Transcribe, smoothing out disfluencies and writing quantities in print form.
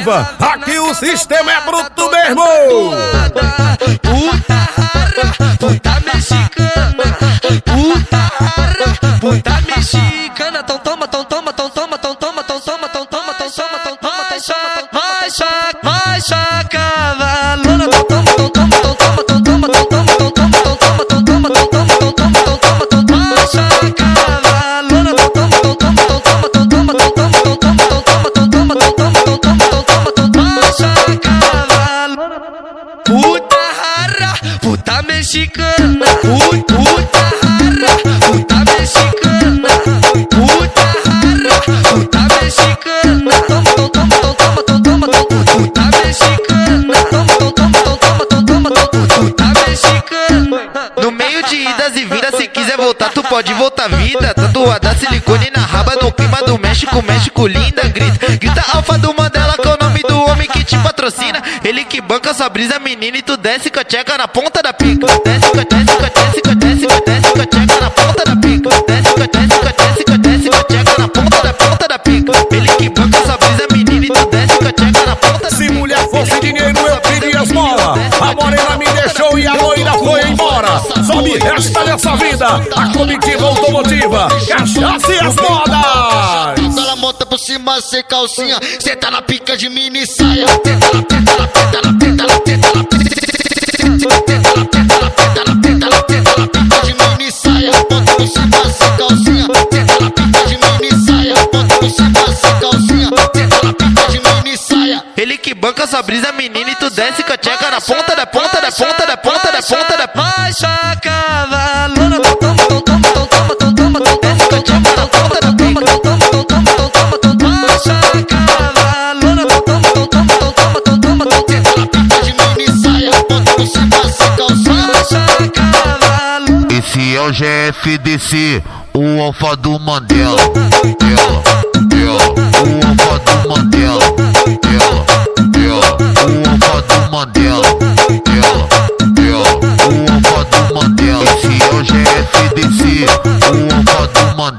automotiva. Aqui o sistema é bruto mesmo. Puta rara, puta mexicana. Puta rara, puta mexicana. Tão toma, tão toma, tão toma, tão toma, tão toma, tão toma, tão toma, tão toma, vai cavalona. Tão toma, tão toma, tão toma, tão toma, tão toma, tão toma, tão toma, tão toma, tão toma, tão toma, tão toma, tão toma, vai cavalona. Tão toma, tão toma, tão toma, tão toma, tão toma, tão toma, tão toma, tão toma, tão toma, tão toma, tão toma, tão toma, vai cavalona. Puta rara, puta mexicana. Puta rara, puta mexicana. Puta rara, puta mexicana. Toma, toma, toma, toma, toma, toma, toma, puta mexicana. Toma, toma, toma, toma, toma, toma, puta mexicana. No meio de idas e vindas, se quiser voltar, tu pode voltar vida. Tatuada silicone na raba, no clima do México, México linda. Grita Alfa do Mandela, que é o nome do homem que te patrocina. Ele que banca sua brisa, menina, e tu desce com a tcheca na ponta da pica. Desce com a tcheca na ponta da pica. Desce com a tcheca na ponta da pica. Ele que banca sua brisa, menina, e tu desce com a tcheca na ponta da pica. Se mulher fosse dinheiro, eu pedia esmola. A morena me deixou e a loira foi embora. Só me resta nessa vida a comitiva automotiva, cachaça e as modas. Ela monta por cima sem calcinha, senta na pica de mini saia. Tenta na pica de mini saia. Monta por cima sem calcinha, tenta na pica de mini saia. Monta por cima sem calcinha, tenta na pica de mini saia. Ele que banca sua brisa, menina, e tu desce com a tcheca na ponta da ponta da ponta da ponta da ponta da Baixa cavalona. Tão toma, tão toma, tão toma, tão toma, tão toma, tão toma, tão toma, tão toma, tão toma, tão toma, tão toma, tão toma, baixa cavalona. Tão toma, tão toma, tão toma, tão toma, tão tenta na pica de mini saia. Monta por cima sem calcinha, baixa cavalona. Esse é o GFDC, o Alfa do Mandela. O Alfa do Mandela. O Alfa do Mandela.